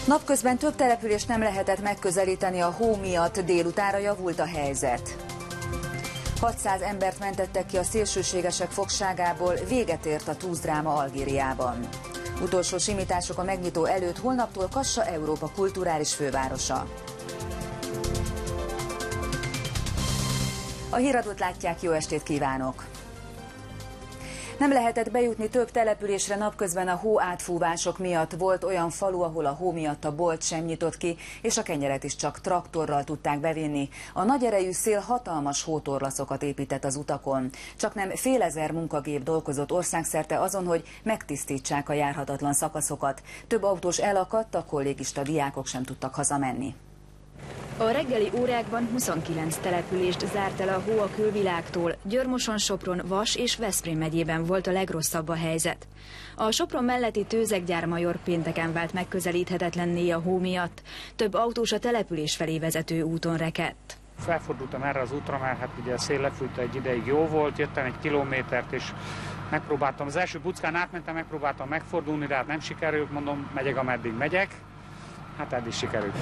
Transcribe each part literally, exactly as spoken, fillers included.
Napközben több települést nem lehetett megközelíteni a hó miatt, délutánra javult a helyzet. hatszáz embert mentettek ki a szélsőségesek fogságából, véget ért a tűzdráma Algériában. Utolsó simítások a megnyitó előtt, holnaptól Kassa Európa kulturális fővárosa. A híradót látják, jó estét kívánok! Nem lehetett bejutni több településre napközben a hó átfúvások miatt. Volt olyan falu, ahol a hó miatt a bolt sem nyitott ki, és a kenyeret is csak traktorral tudták bevinni. A nagy erejű szél hatalmas hótorlaszokat épített az utakon. Csaknem fél ezer munkagép dolgozott országszerte azon, hogy megtisztítsák a járhatatlan szakaszokat. Több autós elakadt, a kollégista diákok sem tudtak hazamenni. A reggeli órákban huszonkilenc települést zárt el a hó a külvilágtól. Győr-Moson, Sopron, Vas és Veszprém megyében volt a legrosszabb a helyzet. A Sopron melletti tőzeggyármajor pénteken vált megközelíthetetlenné a hó miatt. Több autós a település felé vezető úton rekedt. Felfordultam erre az útra, mert hát ugye a szél lefújta, egy ideig jó volt, jöttem egy kilométert, és megpróbáltam, az első buckán átmentem, megpróbáltam megfordulni, de hát nem sikerült, mondom, megyek ameddig megyek, hát eddig sikerült.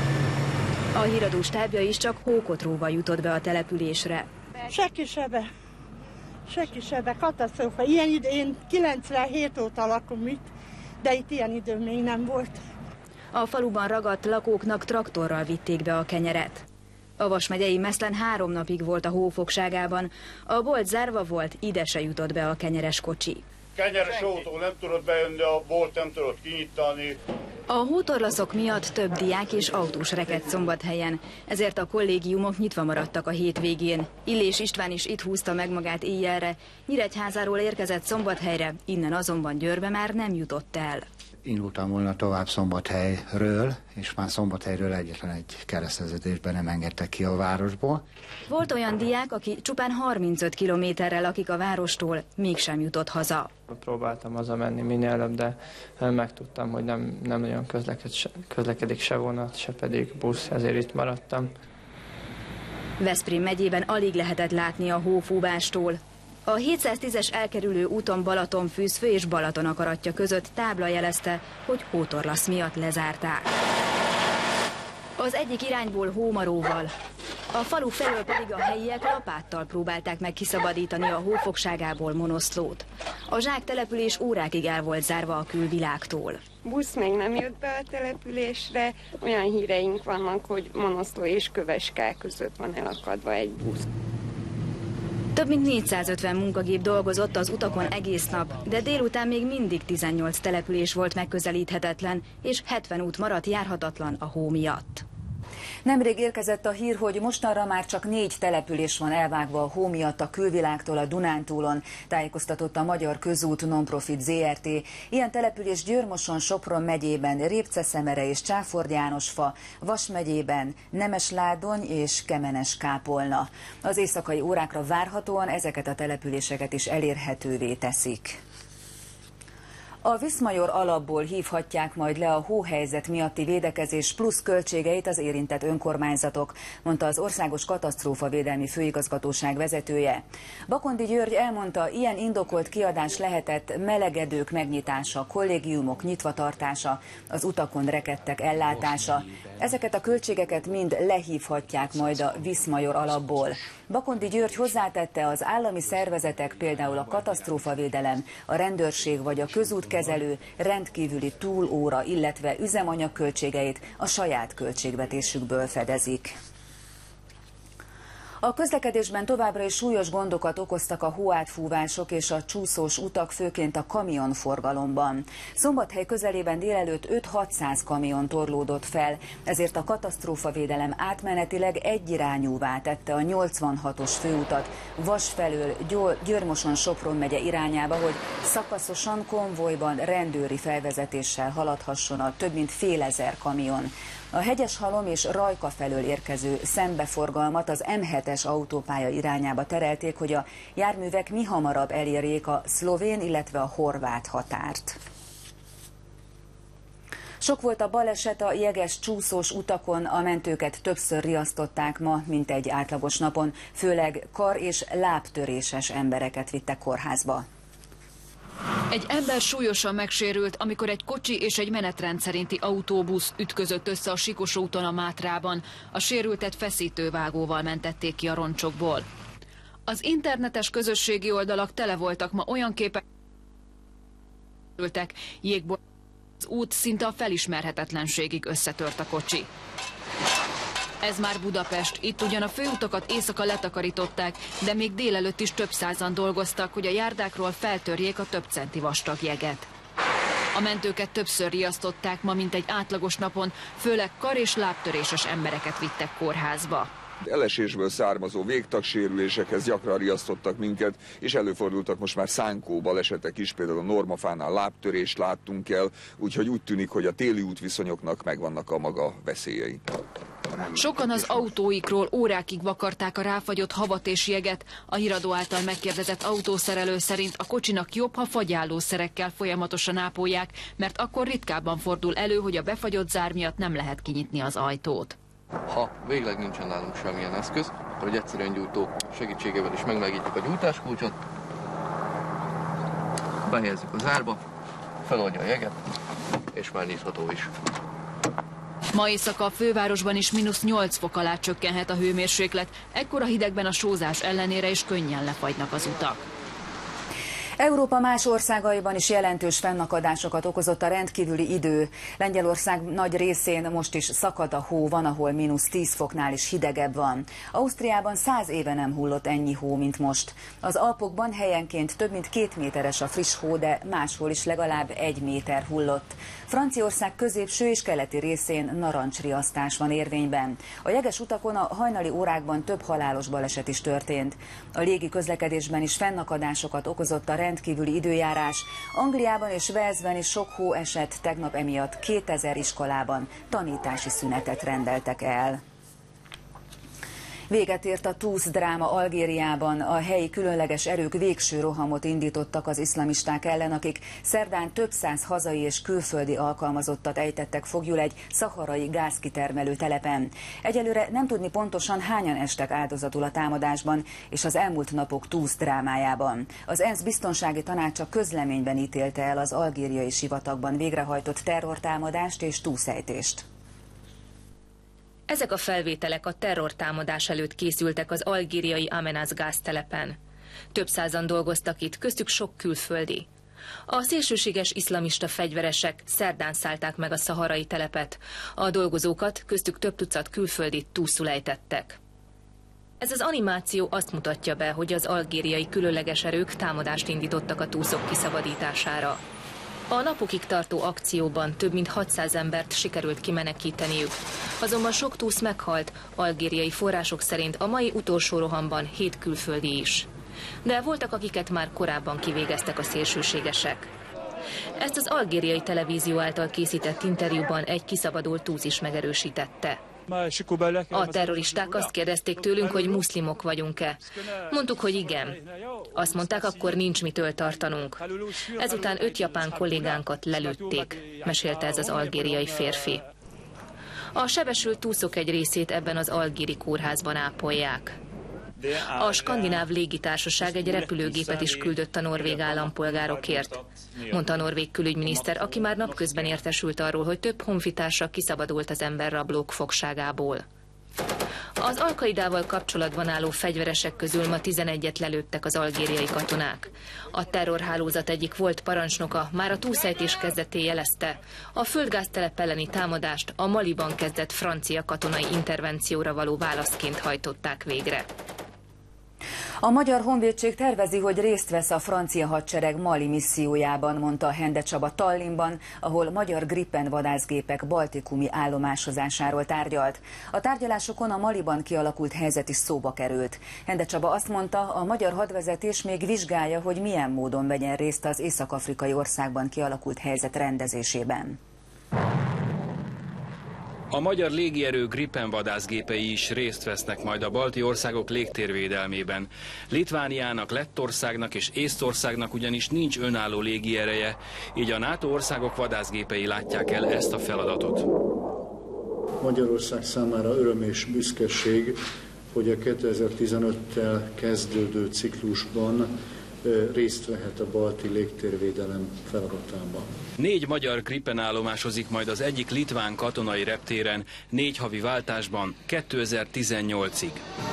A híradó stábja is csak hókotróval jutott be a településre. Senki sebe, senki sebe, katasztrófa. Ilyen idő, én kilencvenhét óta lakom itt, de itt ilyen idő még nem volt. A faluban ragadt lakóknak traktorral vitték be a kenyeret. A Vas megyei Meszlen három napig volt a hó fogságában. A bolt zárva volt, ide se jutott be a kenyeres kocsi. Kenyeres autó nem tudott bejönni, a bolt nem tudott kinyitani. A hótorlaszok miatt több diák és autós rekedt Szombathelyen, ezért a kollégiumok nyitva maradtak a hétvégén. Illés István is itt húzta meg magát éjjelre, Nyíregyházáról érkezett Szombathelyre, innen azonban Győrbe már nem jutott el. Indultam volna tovább Szombathelyről, és már Szombathelyről egyetlen egy keresztvezetésben nem engedtek ki a városból. Volt olyan diák, aki csupán harmincöt kilométerrel lakik a várostól, mégsem jutott haza. Próbáltam hazamenni minél előbb, de megtudtam, hogy nem, nem nagyon közlekedik se vonat, se pedig busz, ezért itt maradtam. Veszprém megyében alig lehetett látni a hófúvástól. A hétszáztízes elkerülő úton Balatonfűzfő és Balatonakaratja között tábla jelezte, hogy hótorlasz miatt lezárták. Az egyik irányból hómaróval, a falu felől pedig a helyiek lapáttal próbálták meg kiszabadítani a hófogságából Monoszlót. A Zsák település órákig el volt zárva a külvilágtól. Busz még nem jött be a településre, olyan híreink vannak, hogy Monoszló és Köveskál között van elakadva egy busz. Több mint négyszázötven munkagép dolgozott az utakon egész nap, de délután még mindig tizennyolc település volt megközelíthetetlen, és hetven út maradt járhatatlan a hó miatt. Nemrég érkezett a hír, hogy mostanra már csak négy település van elvágva a hó miatt a külvilágtól a Dunántúlon, tájékoztatott a Magyar Közút Nonprofit zé er té. Ilyen település Győr-Moson, Sopron megyében, Répceszemere és Csáford-Jánosfa, Vas megyében, Nemesládony és Kemenes-Kápolna. Az éjszakai órákra várhatóan ezeket a településeket is elérhetővé teszik. A Viszmajor alapból hívhatják majd le a hóhelyzet miatti védekezés plusz költségeit az érintett önkormányzatok, mondta az Országos Katasztrófavédelmi Főigazgatóság vezetője. Bakondi György elmondta, ilyen indokolt kiadás lehetett melegedők megnyitása, kollégiumok nyitvatartása, az utakon rekedtek ellátása. Ezeket a költségeket mind lehívhatják majd a Viszmajor alapból. Bakondi György hozzátette, az állami szervezetek, például a katasztrófavédelem, a rendőrség vagy a közútkezelő rendkívüli túlóra, illetve üzemanyag költségeit a saját költségvetésükből fedezik. A közlekedésben továbbra is súlyos gondokat okoztak a hóátfúvások és a csúszós utak, főként a kamionforgalomban. Szombathely közelében délelőtt öt-hatszáz kamion torlódott fel, ezért a katasztrófavédelem átmenetileg egyirányúvá tette a nyolcvanhatos főutat Vas felől Győr-Moson-Sopron megye irányába, hogy szakaszosan konvojban rendőri felvezetéssel haladhasson a több mint fél ezer kamion. A Hegyeshalom és Rajka felől érkező szembeforgalmat az M hetes autópálya irányába terelték, hogy a járművek mihamarabb elérjék a szlovén, illetve a horvát határt. Sok volt a baleset a jeges, csúszós utakon, a mentőket többször riasztották ma, mint egy átlagos napon, főleg kar- és lábtöréses embereket vittek kórházba. Egy ember súlyosan megsérült, amikor egy kocsi és egy menetrend szerinti autóbusz ütközött össze a Sikos úton a Mátrában. A sérültet feszítővágóval mentették ki a roncsokból. Az internetes közösségi oldalak tele voltak ma olyan képek, jégból az út szinte a felismerhetetlenségig összetört a kocsi. Ez már Budapest, itt ugyan a főutakat éjszaka letakarították, de még délelőtt is több százan dolgoztak, hogy a járdákról feltörjék a több centi vastag jeget. A mentőket többször riasztották, ma mint egy átlagos napon, főleg kar- és lábtöréses embereket vittek kórházba. Elesésből származó végtagsérülésekhez gyakran riasztottak minket, és előfordultak most már szánkó balesetek is, például a Normafánál lábtörést láttunk el, úgyhogy úgy tűnik, hogy a téli útviszonyoknak megvannak a maga veszélyei. Sokan az autóikról órákig vakarták a ráfagyott havat és jeget. A híradó által megkérdezett autószerelő szerint a kocsinak jobb, ha fagyállószerekkel folyamatosan ápolják, mert akkor ritkábban fordul elő, hogy a befagyott zár miatt nem lehet kinyitni az ajtót. Ha végleg nincsen nálunk semmilyen eszköz, akkor egy egyszerűen gyújtó segítségével is megmelegítjük a gyújtáskulcsot, behelyezzük a zárba, feloldja a jeget, és már nyitható is. Ma éjszaka a fővárosban is mínusz nyolc fok alá csökkenhet a hőmérséklet, ekkora hidegben a sózás ellenére is könnyen lefagynak az utak. Európa más országaiban is jelentős fennakadásokat okozott a rendkívüli idő. Lengyelország nagy részén most is szakad a hó, van, ahol mínusz tíz foknál is hidegebb van. Ausztriában száz éve nem hullott ennyi hó, mint most. Az Alpokban helyenként több mint két méteres a friss hó, de máshol is legalább egy méter hullott. Franciaország középső és keleti részén narancsriasztás van érvényben. A jeges utakon a hajnali órákban több halálos baleset is történt. A légi közlekedésben is fennakadásokat okozott a rendkívüli időjárás. Angliában és Walesben is sok hó esett, tegnap emiatt kétezer iskolában tanítási szünetet rendeltek el. Véget ért a Túsz dráma Algériában. A helyi különleges erők végső rohamot indítottak az iszlamisták ellen, akik szerdán több száz hazai és külföldi alkalmazottat ejtettek foglyul egy szaharai gázkitermelő telepen. Egyelőre nem tudni pontosan, hányan estek áldozatul a támadásban és az elmúlt napok Túsz drámájában. Az ENSZ biztonsági tanácsa közleményben ítélte el az algériai sivatagban végrehajtott terrortámadást és túszejtést. Ezek a felvételek a terrortámadás előtt készültek az algériai Amenas gáztelepen. Több százan dolgoztak itt, köztük sok külföldi. A szélsőséges iszlamista fegyveresek szerdán szállták meg a szaharai telepet. A dolgozókat, köztük több tucat külföldit túszul ejtettek. Ez az animáció azt mutatja be, hogy az algériai különleges erők támadást indítottak a túszok kiszabadítására. A napokig tartó akcióban több mint hatszáz embert sikerült kimenekíteniük. Azonban sok túsz meghalt, algériai források szerint a mai utolsó rohamban hét külföldi is. De voltak, akiket már korábban kivégeztek a szélsőségesek. Ezt az algériai televízió által készített interjúban egy kiszabadult túsz is megerősítette. A terroristák azt kérdezték tőlünk, hogy muszlimok vagyunk-e. Mondtuk, hogy igen. Azt mondták, akkor nincs mitől tartanunk. Ezután öt japán kollégánkat lelőtték, mesélte ez az algériai férfi. A sebesült túszok egy részét ebben az algéri kórházban ápolják. A skandináv légitársaság egy repülőgépet is küldött a norvég állampolgárokért, mondta a norvég külügyminiszter, aki már napközben értesült arról, hogy több honfitársa kiszabadult az emberrablók fogságából. Az Al-Qaidával kapcsolatban álló fegyveresek közül ma tizenegyet lelőttek az algériai katonák. A terrorhálózat egyik volt parancsnoka már a túszejtés kezdetén jelezte, a földgáztelep elleni támadást a Maliban kezdett francia katonai intervencióra való válaszként hajtották végre. A Magyar Honvédség tervezi, hogy részt vesz a francia hadsereg Mali missziójában, mondta Hende Csaba Tallinnban, ahol magyar Gripen vadászgépek baltikumi állomásozásáról tárgyalt. A tárgyalásokon a Maliban kialakult helyzet is szóba került. Hende Csaba azt mondta, a magyar hadvezetés még vizsgálja, hogy milyen módon vegyen részt az észak-afrikai országban kialakult helyzet rendezésében. A magyar légierő Gripen vadászgépei is részt vesznek majd a balti országok légtérvédelmében. Litvániának, Lettországnak és Észtországnak ugyanis nincs önálló légiereje, így a NATO országok vadászgépei látják el ezt a feladatot. Magyarország számára öröm és büszkeség, hogy a kétezer-tizenöttel kezdődő ciklusban részt vehet a balti légtérvédelem feladatában. Négy magyar Gripen állomásozik majd az egyik litván katonai reptéren, négy havi váltásban kétezer-tizennyolcig.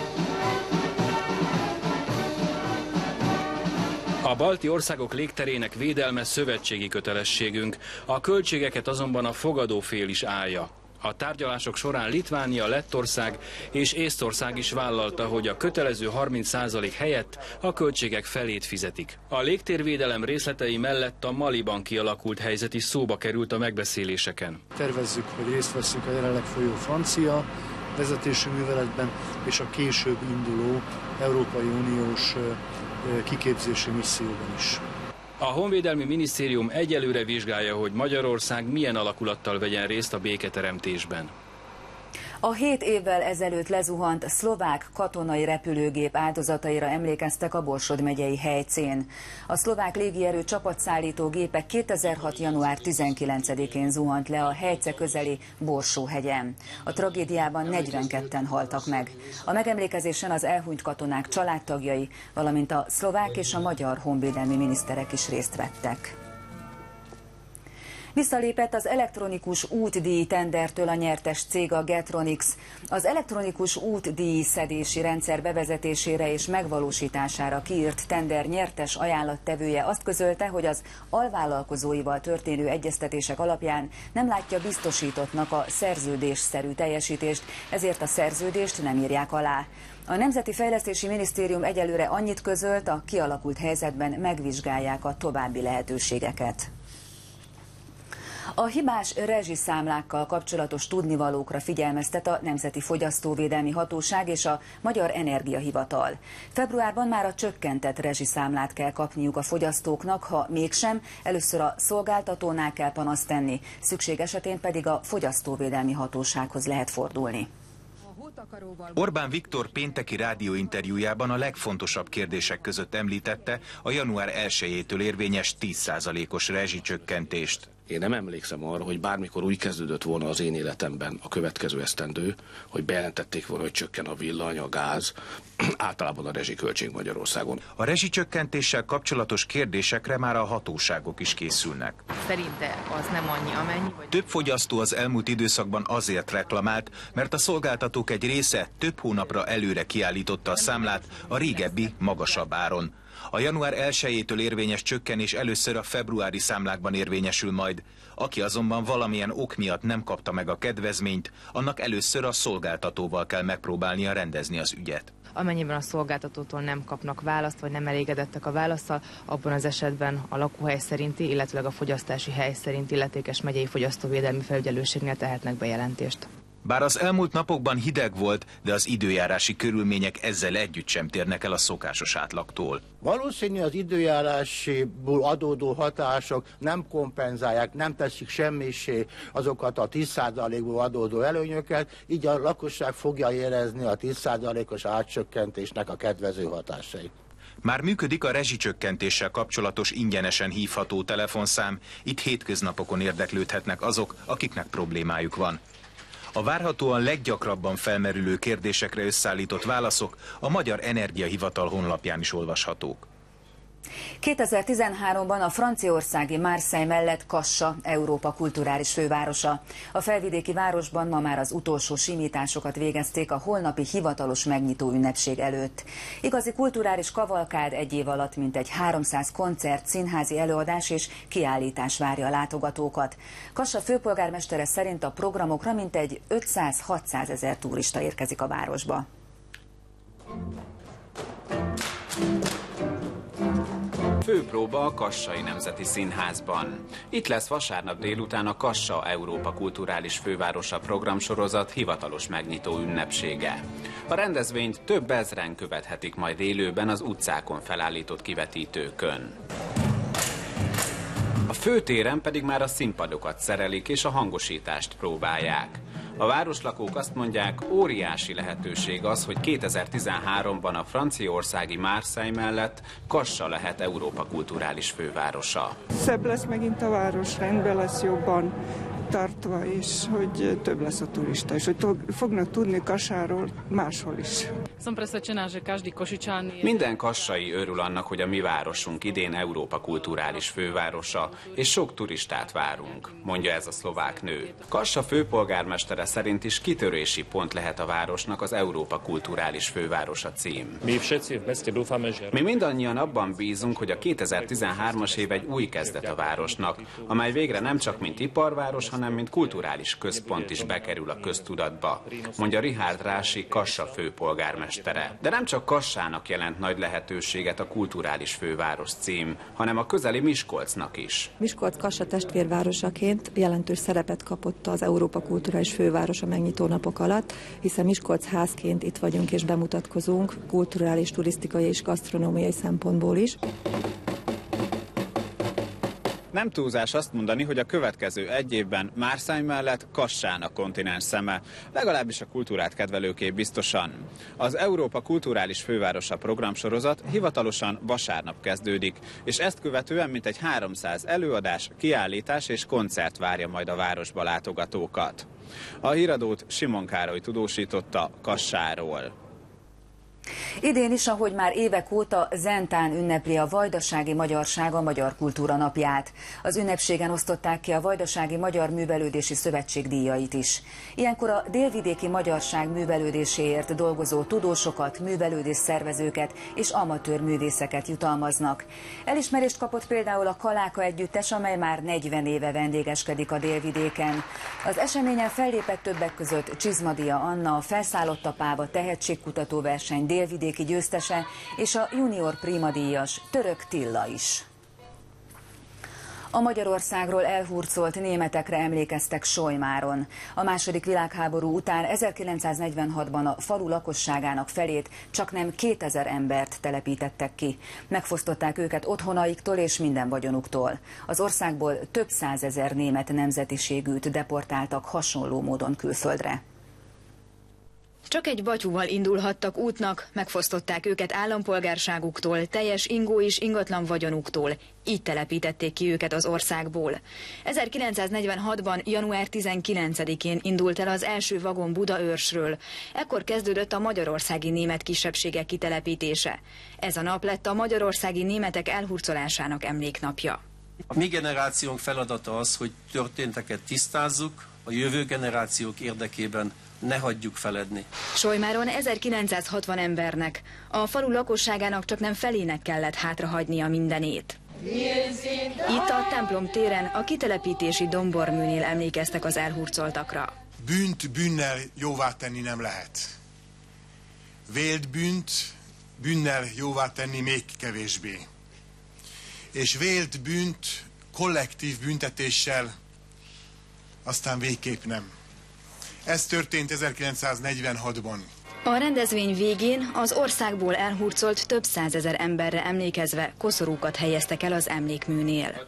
A balti országok légterének védelme szövetségi kötelességünk, a költségeket azonban a fogadó fél is állja. A tárgyalások során Litvánia, Lettország és Észtország is vállalta, hogy a kötelező harminc százalék helyett a költségek felét fizetik. A légtérvédelem részletei mellett a Maliban kialakult helyzet is szóba került a megbeszéléseken. Tervezzük, hogy részt veszünk a jelenleg folyó francia vezetésű műveletben és a később induló Európai Uniós kiképzési misszióban is. A Honvédelmi Minisztérium egyelőre vizsgálja, hogy Magyarország milyen alakulattal vegyen részt a béketeremtésben. A hét évvel ezelőtt lezuhant szlovák katonai repülőgép áldozataira emlékeztek a Borsod megyei helyszín. A szlovák légierő csapatszállító gépe kétezer-hat. január tizenkilencedikén zuhant le a Hejce közeli Borsó-hegyen. A tragédiában negyvenketten haltak meg. A megemlékezésen az elhunyt katonák családtagjai, valamint a szlovák és a magyar honvédelmi miniszterek is részt vettek. Visszalépett az elektronikus útdíj tendertől a nyertes cég, a Getronics. Az elektronikus útdíj szedési rendszer bevezetésére és megvalósítására kiírt tender nyertes ajánlattevője azt közölte, hogy az alvállalkozóival történő egyeztetések alapján nem látja biztosítottnak a szerződésszerű teljesítést, ezért a szerződést nem írják alá. A Nemzeti Fejlesztési Minisztérium egyelőre annyit közölt, a kialakult helyzetben megvizsgálják a további lehetőségeket. A hibás rezsiszámlákkal kapcsolatos tudnivalókra figyelmeztet a Nemzeti Fogyasztóvédelmi Hatóság és a Magyar Energiahivatal. Februárban már a csökkentett rezsiszámlát kell kapniuk a fogyasztóknak, ha mégsem, először a szolgáltatónál kell panaszt tenni, szükség esetén pedig a Fogyasztóvédelmi Hatósághoz lehet fordulni. Orbán Viktor pénteki rádióinterjújában a legfontosabb kérdések között említette a január elsejétől érvényes tíz százalékos rezsicsökkentést. Én nem emlékszem arra, hogy bármikor úgy kezdődött volna az én életemben a következő esztendő, hogy bejelentették volna, hogy csökken a villany, a gáz, általában a rezsiköltség Magyarországon. A rezsicsökkentéssel kapcsolatos kérdésekre már a hatóságok is készülnek. Szerinte az nem annyi, amennyi? Vagy... Több fogyasztó az elmúlt időszakban azért reklamált, mert a szolgáltatók egy része több hónapra előre kiállította a számlát a régebbi, magasabb áron. A január elsejétől érvényes csökkenés először a februári számlákban érvényesül majd. Aki azonban valamilyen ok miatt nem kapta meg a kedvezményt, annak először a szolgáltatóval kell megpróbálnia rendezni az ügyet. Amennyiben a szolgáltatótól nem kapnak választ, vagy nem elégedettek a válasszal, abban az esetben a lakóhely szerinti, illetve a fogyasztási hely szerinti illetékes megyei fogyasztóvédelmi felügyelőségnél tehetnek bejelentést. Bár az elmúlt napokban hideg volt, de az időjárási körülmények ezzel együtt sem térnek el a szokásos átlagtól. Valószínű az időjárásiból adódó hatások nem kompenzálják, nem teszik semmisé azokat a tíz százalékból adódó előnyöket, így a lakosság fogja érezni a tíz százalékos átcsökkentésnek a kedvező hatásait. Már működik a rezsicsökkentéssel kapcsolatos ingyenesen hívható telefonszám, itt hétköznapokon érdeklődhetnek azok, akiknek problémájuk van. A várhatóan leggyakrabban felmerülő kérdésekre összeállított válaszok a Magyar Energiahivatal honlapján is olvashatók. kétezer-tizenháromban a franciaországi Marseille mellett Kassa Európa kulturális fővárosa. A felvidéki városban ma már az utolsó simításokat végezték a holnapi hivatalos megnyitó ünnepség előtt. Igazi kulturális kavalkád egy év alatt mintegy háromszáz koncert, színházi előadás és kiállítás várja a látogatókat. Kassa főpolgármestere szerint a programokra mintegy ötszáz-hatszáz ezer turista érkezik a városba. Főpróba a Kassai Nemzeti Színházban. Itt lesz vasárnap délután a Kassa Európa Kulturális Fővárosa programsorozat hivatalos megnyitó ünnepsége. A rendezvényt több ezren követhetik majd élőben az utcákon felállított kivetítőkön. A főtéren pedig már a színpadokat szerelik és a hangosítást próbálják. A városlakók azt mondják, óriási lehetőség az, hogy kétezer-tizenháromban a franciaországi Marseille mellett Kassa lehet Európa kulturális fővárosa. Szebb lesz megint a város, rendben lesz jobban, tartva, és hogy több lesz a turista, és hogy fognak tudni Kassáról máshol is. Minden kassai örül annak, hogy a mi városunk idén Európa kulturális fővárosa, és sok turistát várunk, mondja ez a szlovák nő. Kassa főpolgármestere szerint is kitörési pont lehet a városnak az Európa kulturális fővárosa cím. Mi mindannyian abban bízunk, hogy a kétezer-tizenhármas év egy új kezdet a városnak, amely végre nem csak mint iparváros, hanem mint kulturális központ is bekerül a köztudatba, mondja Richard Rási Kassa főpolgármestere. De nem csak Kassának jelent nagy lehetőséget a kulturális főváros cím, hanem a közeli Miskolcnak is. Miskolc Kassa testvérvárosaként jelentős szerepet kapott az Európa kulturális fővárosa megnyitó napok alatt, hiszen Miskolc házként itt vagyunk és bemutatkozunk kulturális, turisztikai és gasztronómiai szempontból is. Nem túlzás azt mondani, hogy a következő egy évben Márszány mellett Kassán a kontinens szeme, legalábbis a kultúrát kedvelőké biztosan. Az Európa kulturális fővárosa programsorozat hivatalosan vasárnap kezdődik, és ezt követően mintegy háromszáz előadás, kiállítás és koncert várja majd a városba látogatókat. A híradót Simon Károly tudósította Kassáról. Idén is, ahogy már évek óta, Zentán ünnepli a Vajdasági Magyarság a Magyar Kultúra Napját. Az ünnepségen osztották ki a Vajdasági Magyar Művelődési Szövetség díjait is. Ilyenkor a délvidéki magyarság művelődéséért dolgozó tudósokat, művelődés szervezőket és amatőr művészeket jutalmaznak. Elismerést kapott például a Kaláka együttes, amely már negyven éve vendégeskedik a délvidéken. Az eseményen fellépett többek között Csizmadia Anna, a Felszállott apába tehetségkutató verseny délvidéki győztese és a junior prima díjas Török Tilla is. A Magyarországról elhurcolt németekre emlékeztek Solymáron. A második világháború után ezerkilencszáznegyvenhatban a falu lakosságának felét csaknem kétezer embert telepítettek ki. Megfosztották őket otthonaiktól és minden vagyonuktól. Az országból több százezer német nemzetiségűt deportáltak hasonló módon külföldre. Csak egy batyúval indulhattak útnak, megfosztották őket állampolgárságuktól, teljes ingó és ingatlan vagyonuktól. Így telepítették ki őket az országból. ezerkilencszáznegyvenhatban. január tizenkilencedikén indult el az első vagon Budaörsről. Ekkor kezdődött a magyarországi német kisebbségek kitelepítése. Ez a nap lett a magyarországi németek elhurcolásának emléknapja. A mi generációnk feladata az, hogy történteket tisztázzuk, a jövő generációk érdekében ne hagyjuk feledni. Solymáron ezerkilencszázhatvan embernek, a falu lakosságának csak nem felének kellett hátrahagynia mindenét. Itt a templom téren a kitelepítési domborműnél emlékeztek az elhurcoltakra. Bűnt bűnnel jóvá tenni nem lehet. Vélt bűnt bűnnel jóvá tenni még kevésbé. És vélt bűnt kollektív büntetéssel aztán végképp nem. Ez történt ezerkilencszáznegyvenhatban. A rendezvény végén az országból elhurcolt több százezer emberre emlékezve koszorúkat helyeztek el az emlékműnél.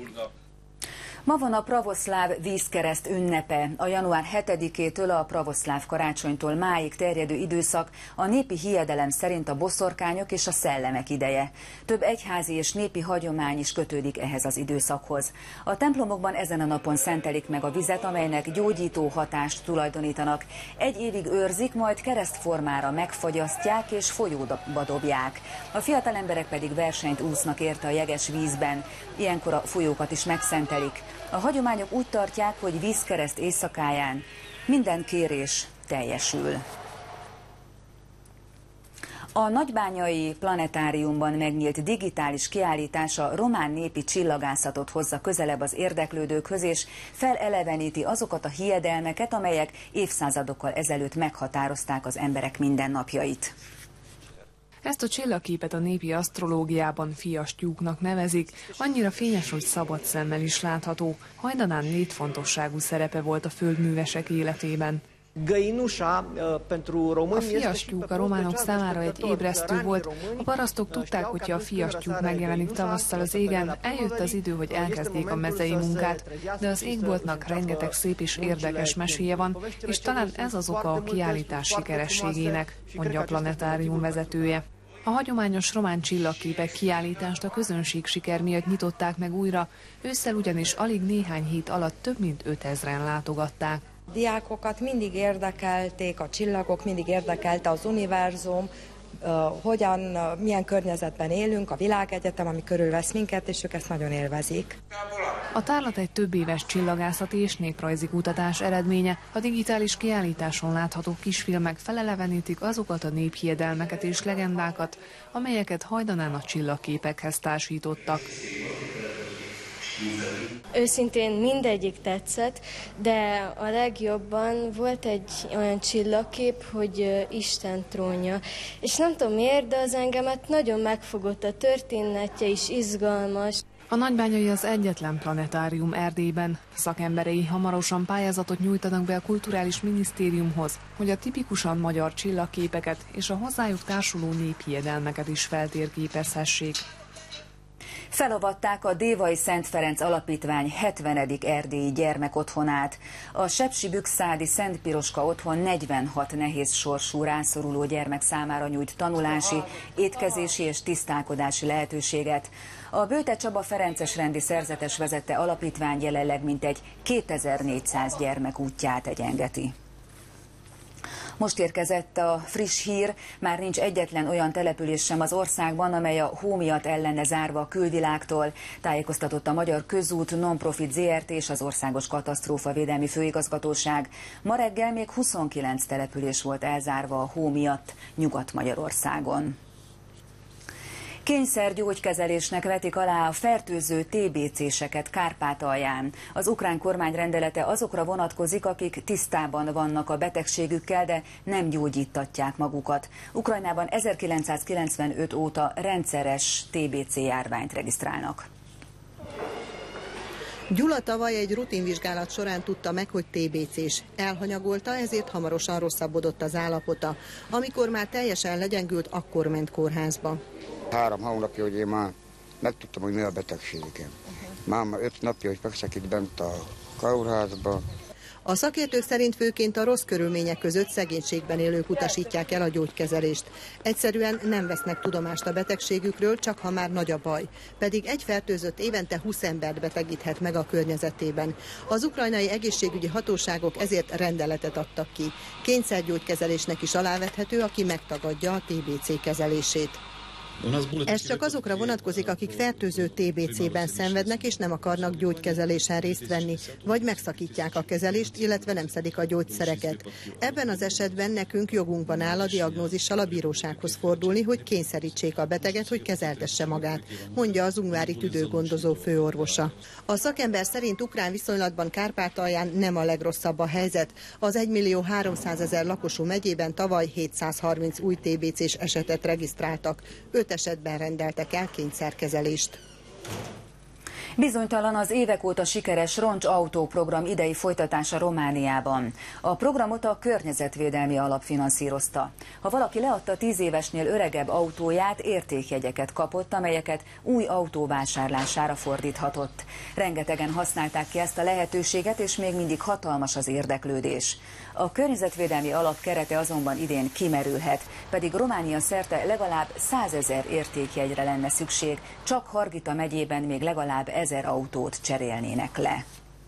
Ma van a pravoszláv vízkereszt ünnepe. A január hetedikétől a pravoszláv karácsonytól máig terjedő időszak a népi hiedelem szerint a boszorkányok és a szellemek ideje. Több egyházi és népi hagyomány is kötődik ehhez az időszakhoz. A templomokban ezen a napon szentelik meg a vizet, amelynek gyógyító hatást tulajdonítanak. Egy évig őrzik, majd keresztformára megfagyasztják és folyóba dobják. A fiatal emberek pedig versenyt úsznak érte a jeges vízben. Ilyenkor a folyókat is megszentelik. A hagyományok úgy tartják, hogy vízkereszt éjszakáján minden kérés teljesül. A nagybányai planetáriumban megnyílt digitális kiállítás a román népi csillagászatot hozza közelebb az érdeklődőkhöz, és feleleveníti azokat a hiedelmeket, amelyek évszázadokkal ezelőtt meghatározták az emberek mindennapjait. Ezt a csillagképet a népi asztrológiában fiastyúknak nevezik, annyira fényes, hogy szabad szemmel is látható. Hajdanán létfontosságú szerepe volt a földművesek életében. A fiastyúk a románok számára egy ébresztő volt. A parasztok tudták, hogyha a fiastyúk megjelenik tavasszal az égen, eljött az idő, hogy elkezdjék a mezei munkát, de az égboltnak rengeteg szép és érdekes meséje van, és talán ez az oka a kiállítás sikerességének, mondja a planetárium vezetője. A hagyományos román csillagképek kiállítást a közönség siker miatt nyitották meg újra, ősszel ugyanis alig néhány hét alatt több mint ötezren látogatták. Diákokat mindig érdekelték a csillagok, mindig érdekelte az univerzum, hogyan, milyen környezetben élünk, a világegyetem, ami körülvesz minket, és ők ezt nagyon élvezik. A tárlat egy több éves csillagászati és néprajzi kutatás eredménye. A digitális kiállításon látható kisfilmek felelevenítik azokat a néphiedelmeket és legendákat, amelyeket hajdanán a csillagképekhez társítottak. Őszintén mindegyik tetszett, de a legjobban volt egy olyan csillagkép, hogy Isten trónja. És nem tudom miért, de az engemet nagyon megfogott, a történetje is izgalmas. A Nagybányai az egyetlen planetárium Erdélyben. Szakemberei hamarosan pályázatot nyújtanak be a Kulturális Minisztériumhoz, hogy a tipikusan magyar csillagképeket és a hozzájuk társuló néphiedelmeket is feltérképezhessék. Felavatták a Dévai Szent Ferenc Alapítvány hetvenedik erdélyi gyermekotthonát. A sepsibükszádi Szent Piroska otthon negyvenhat nehéz sorsú rászoruló gyermek számára nyújt tanulási, étkezési és tisztálkodási lehetőséget. A Bőte Csaba ferences rendi szerzetes vezette alapítvány jelenleg mintegy kétezer-négyszáz gyermek útját egyengeti. Most érkezett a friss hír, már nincs egyetlen olyan település sem az országban, amely a hó miatt el lenne zárva a külvilágtól, tájékoztatott a Magyar Közút Nonprofit zé er té és az Országos Katasztrófavédelmi Főigazgatóság. Ma reggel még huszonkilenc település volt elzárva a hó miatt Nyugat-Magyarországon. Kényszergyógykezelésnek vetik alá a fertőző té bé céseket Kárpátalján. Az ukrán kormány rendelete azokra vonatkozik, akik tisztában vannak a betegségükkel, de nem gyógyítatják magukat. Ukrajnában ezerkilencszázkilencvenöt óta rendszeres té bé cé járványt regisztrálnak. Gyula tavaly egy rutinvizsgálat során tudta meg, hogy té bé cés. Elhanyagolta, ezért hamarosan rosszabbodott az állapota. Amikor már teljesen legyengült, akkor ment kórházba. Három hónapja, hogy én már megtudtam, hogy mi a betegségem. Már öt napja, hogy fekszek itt bent a kórházba. A szakértők szerint főként a rossz körülmények között szegénységben élők utasítják el a gyógykezelést. Egyszerűen nem vesznek tudomást a betegségükről, csak ha már nagy a baj. Pedig egy fertőzött évente húsz embert betegíthet meg a környezetében. Az ukrajnai egészségügyi hatóságok ezért rendeletet adtak ki. Kényszergyógykezelésnek is alávethető, aki megtagadja a té bé cé kezelését. Ez csak azokra vonatkozik, akik fertőző té bé cében szenvednek és nem akarnak gyógykezelésen részt venni, vagy megszakítják a kezelést, illetve nem szedik a gyógyszereket. Ebben az esetben nekünk jogunkban áll a diagnózissal a bírósághoz fordulni, hogy kényszerítsék a beteget, hogy kezeltesse magát, mondja az ungvári tüdőgondozó főorvosa. A szakember szerint ukrán viszonylatban Kárpátalján nem a legrosszabb a helyzet. Az egymillió háromszázezer lakosú megyében tavaly hétszázharminc új té bé cés esetet regisztráltak. Öt esetben rendeltek el kényszerkezelést. Bizonytalan az évek óta sikeres Roncs Autó program idei folytatása Romániában. A programot a Környezetvédelmi Alap finanszírozta. Ha valaki leadta tíz évesnél öregebb autóját, értékjegyeket kapott, amelyeket új autó vásárlására fordíthatott. Rengetegen használták ki ezt a lehetőséget, és még mindig hatalmas az érdeklődés. A Környezetvédelmi Alap kerete azonban idén kimerülhet, pedig Románia szerte legalább százezer értékjegyre lenne szükség, csak Hargita megyében még legalább ezer autót cserélnének le.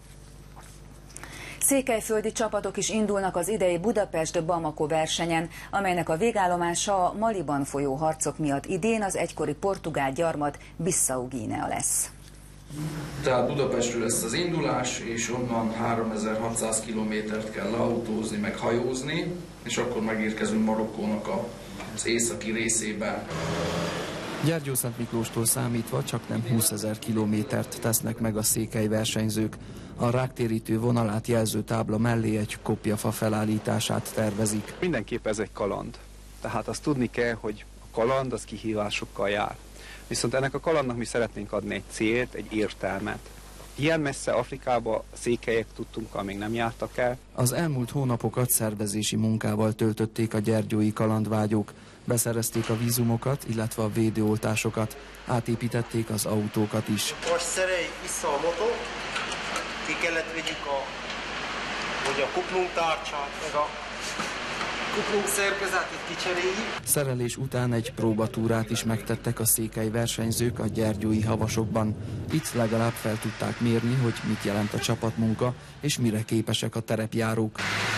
Székelyföldi csapatok is indulnak az idei Budapest-Bamako versenyen, amelynek a végállomása a Maliban folyó harcok miatt idén az egykori portugál gyarmat Bissau Guinea lesz. Tehát Budapestről lesz az indulás, és onnan háromezer-hatszáz kilométert kell leautózni, meg hajózni, és akkor megérkezünk Marokkónak az északi részébe. Gyergyószent Miklóstól számítva csak nem húszezer kilométert tesznek meg a székely versenyzők. A ráktérítő vonalát jelző tábla mellé egy kopjafa felállítását tervezik. Mindenképp ez egy kaland. Tehát azt tudni kell, hogy a kaland az kihívásokkal jár. Viszont ennek a kalandnak mi szeretnénk adni egy célt, egy értelmet. Ilyen messze Afrikába székelyek tudtunk, amíg nem jártak el. Az elmúlt hónapokat szervezési munkával töltötték a gyergyói kalandvágyók. Beszerezték a vízumokat, illetve a védőoltásokat. Átépítették az autókat is. Most szerelj vissza a motor, ki kellett vegyük a, hogy a kuplungtárcsát, meg a kuplung szerkezetét kicseréljük. Szerelés után egy próbatúrát is megtettek a székely versenyzők a gyergyói havasokban. Itt legalább fel tudták mérni, hogy mit jelent a csapatmunka, és mire képesek a terepjárók.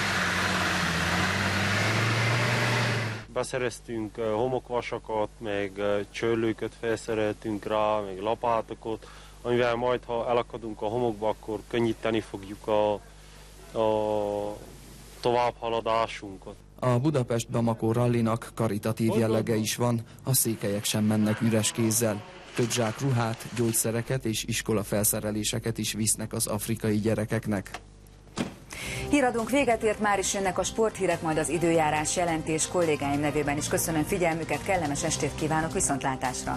Beszereztünk homokvasakat, meg csörlőköt felszereltünk rá, meg lapátokat, amivel majd, ha elakadunk a homokba, akkor könnyíteni fogjuk a, a továbbhaladásunkat. A Budapest-Bamako rallinak karitatív jellege is van, a székelyek sem mennek üres kézzel. Több zsák ruhát, gyógyszereket és iskolafelszereléseket is visznek az afrikai gyerekeknek. Híradónk véget ért, már is jönnek a sporthírek, majd az időjárás jelentés. Kollégáim nevében is köszönöm figyelmüket, kellemes estét kívánok, viszontlátásra!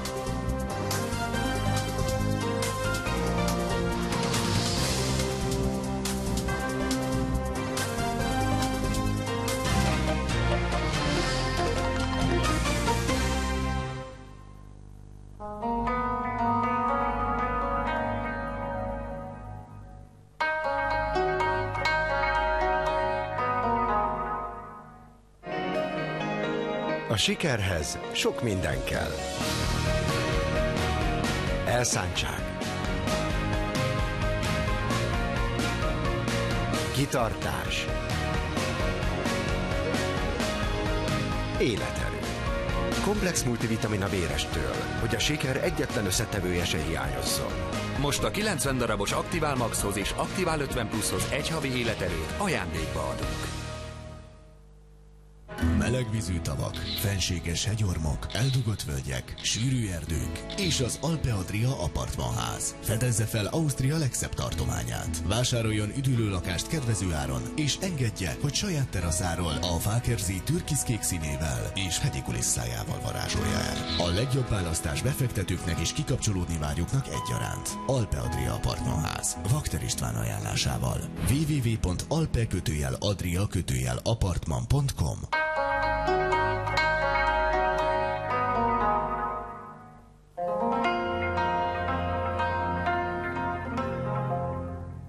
A sikerhez sok minden kell. Elszántság, kitartás, életerő. Komplex multivitamin a vérestől, hogy a siker egyetlen összetevője se hiányozzon. Most a kilencven darabos Aktivál Maxhoz és Aktivál ötven pluszhoz egy havi életerőt ajándékba adunk. Melegvízű tavak, fenséges hegyormok, eldugott völgyek, sűrű erdők és az Alpe Adria apartmanház. Fedezze fel Ausztria legszebb tartományát. Vásároljon üdülőlakást kedvező áron, és engedje, hogy saját teraszáról a Fákerzé türkiszkék színével és hegyi kulisszájával varázsolja el. A legjobb választás befektetőknek és kikapcsolódni vágyóknak egyaránt. Alpe Adria apartmanház. Vakter István ajánlásával. double-u double-u double-u pont alpe adria apartman pont com